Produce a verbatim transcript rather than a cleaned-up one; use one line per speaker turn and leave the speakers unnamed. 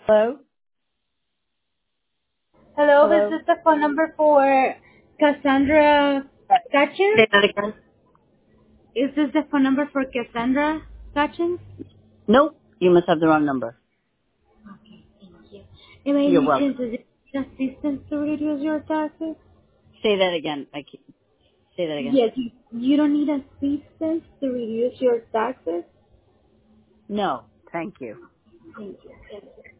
Hello?
Hello, is
Hello?
this the phone number for Cassandra Catchins?
Say that again.
Is this the phone number for Cassandra Catchins?
Nope. You must have the wrong number.
And by
You're
any chance,
welcome.
is it assistance to reduce your taxes?
Say that again. I can't, say that again.
Yes, you, you don't need assistance to reduce your taxes?
No. Thank you.
Thank you.